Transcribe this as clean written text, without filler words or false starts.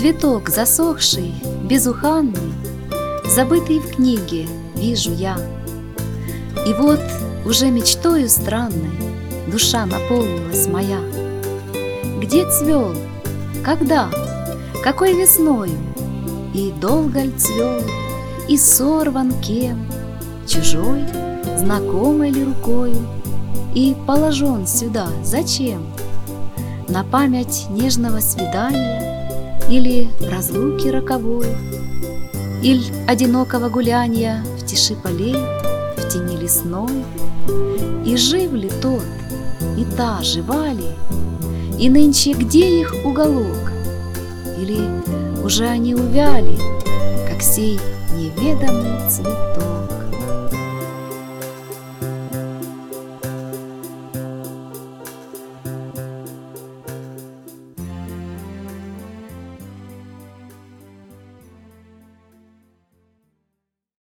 Цветок засохший, безуханный, забытый в книге, вижу я. И вот уже мечтою странной душа наполнилась моя. Где цвел? Когда? Какой весною? И долго ль цвел? И сорван кем? Чужой? Знакомой ли рукою? И положен сюда зачем? На память нежного свидания или разлуки роковой, или одинокого гуляния в тиши полей, в тени лесной? И жив ли тот, и та жива ли, и нынче где их уголок? Или уже они увяли, как сей неведомый цветок?